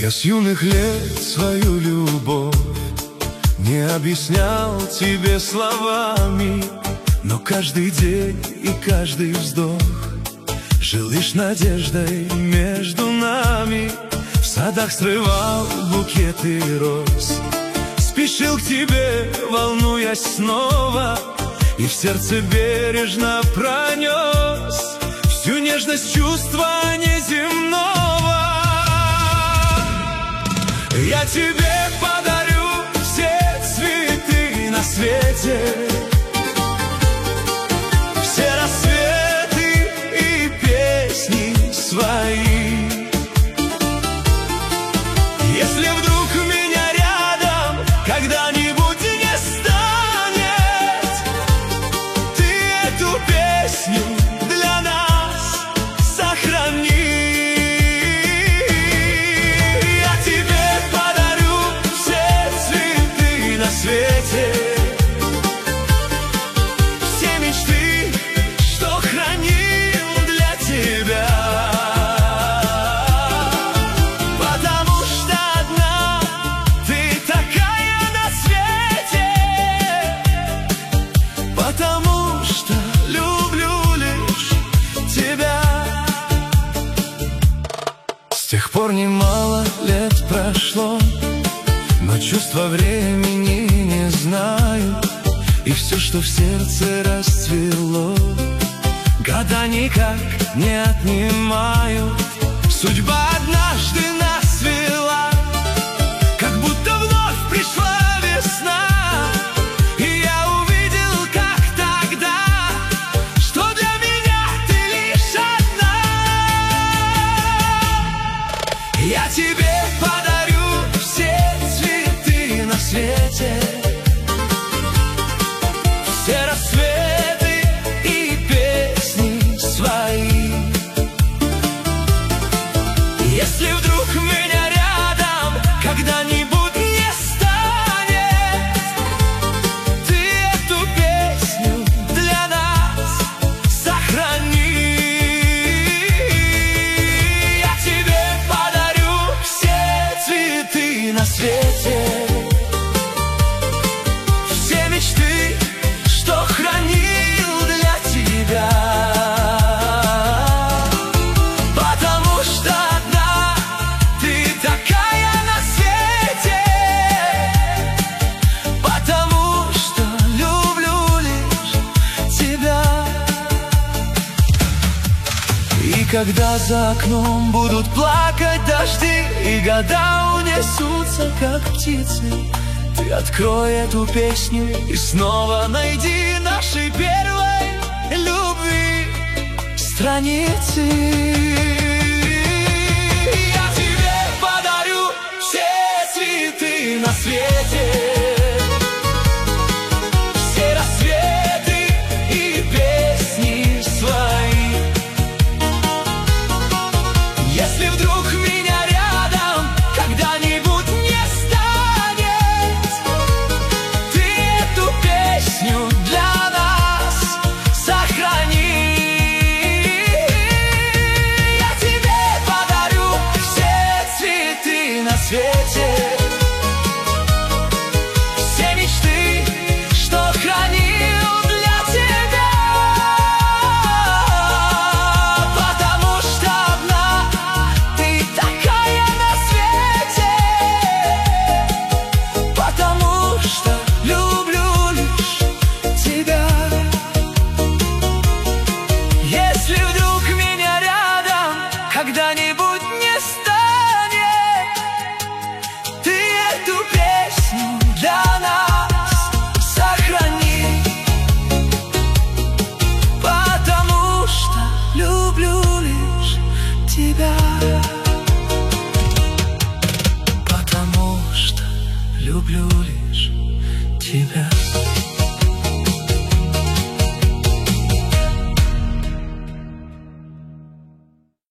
Я с юных лет свою любовь не объяснял тебе словами, но каждый день и каждый вздох жил лишь надеждой между нами. В садах срывал букеты роз, спешил к тебе, волнуясь снова, и в сердце бережно пронес всю нежность чувства неземного. Я тебе подарю все цветы на свете, все рассветы и песни свои. Если вдруг меня рядом когда-нибудь не станет, ты эту песню для нас сохрани. Я тебе подарю все цветы на свете, все мечты, что хранил для тебя. Потому что люблю лишь тебя. С тех пор немало лет прошло, но чувства времени не знают, и все, что в сердце расцвело, года никак не отнимают. Судьба однажды нас свела, как будто вновь пришла весна. Я тебе подарю все цветы на свете, все рассветы и песни свои. Если вдруг меня рядом когда-нибудь не станет, ты эту песню для нас сохрани. На свете все мечты, что хранил для тебя. Потому что одна ты такая на свете, потому что люблю лишь тебя. И когда за окном будут плакать дожди, и года унесутся, как птицы, ты открой эту песню и снова найди нашей первой любви страницы.